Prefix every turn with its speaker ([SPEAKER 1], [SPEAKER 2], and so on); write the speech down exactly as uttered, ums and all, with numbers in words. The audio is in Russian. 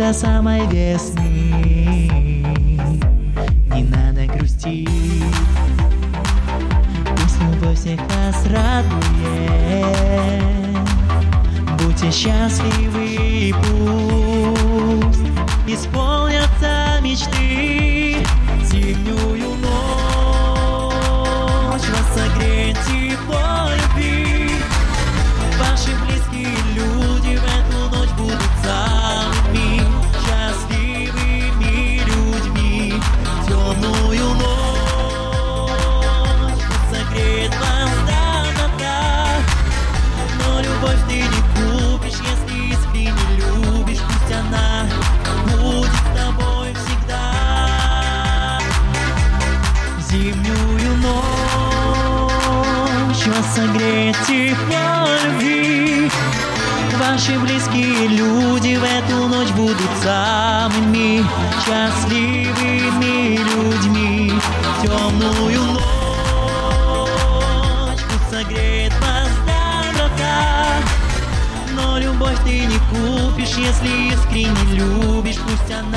[SPEAKER 1] до самой весны. Не надо грустить, пусть любовь всех нас радует. Будьте счастливы и пусть исполнятся мечты. Зимнюю ночь вас согреет тепло любви. Ваши близкие люди в эту ночь будут самыми счастливыми людьми. Темную ночь согреет вас до добра, но любовь ты не купишь, если искренне любишь. Пусть она будет с тобой всегда. Зимнюю ночь вас согреет тепло любви. Ваши близкие люди в эту ночь будут самыми счастливыми людьми. Темную ночь пусть согреет вас доброта, но любовь ты не купишь, если искренне любишь. Пусть она